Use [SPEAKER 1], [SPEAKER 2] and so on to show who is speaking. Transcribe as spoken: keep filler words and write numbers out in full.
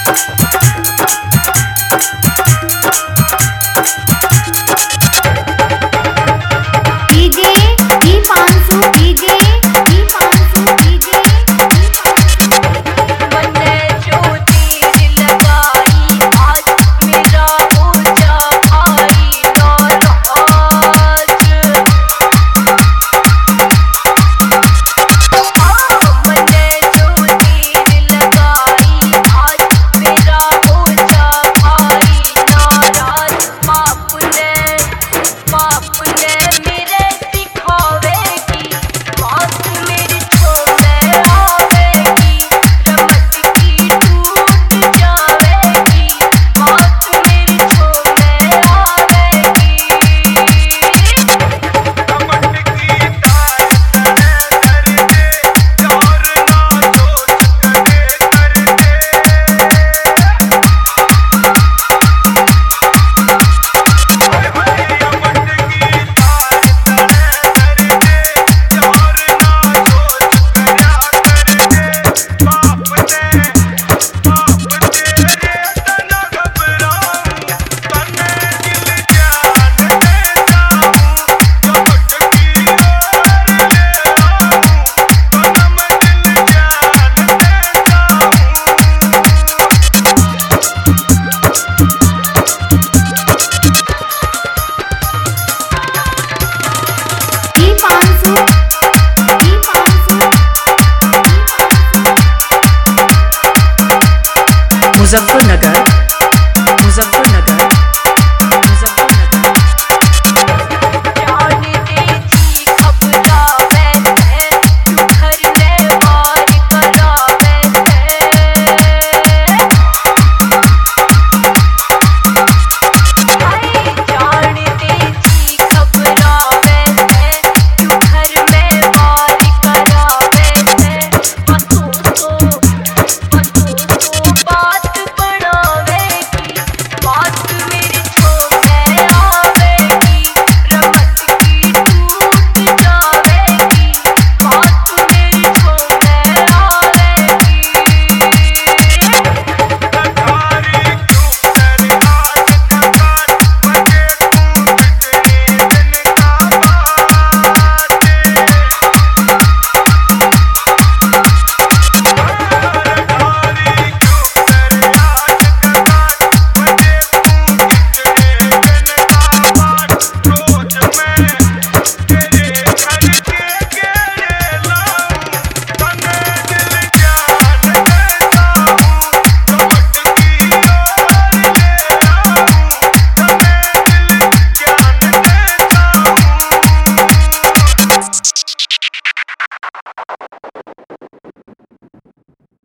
[SPEAKER 1] DJ Deepanshu DJ Deepanshu DJ
[SPEAKER 2] मैंने जो तीर लगाई आज मेरा हो जा भाई नाराज। मैंने जो तीर लगाई आज मेरा हो जा भाई नाराज। बाप ने बाप ने मेरे दिखावे की बात मेरी छोड़े आवेगी। रमत की टूट जावेगी बात मेरी छोड़े आवेगी।
[SPEAKER 1] दीपांशु दीपांशु
[SPEAKER 3] मुजफ्फरनगर मुजफ्फर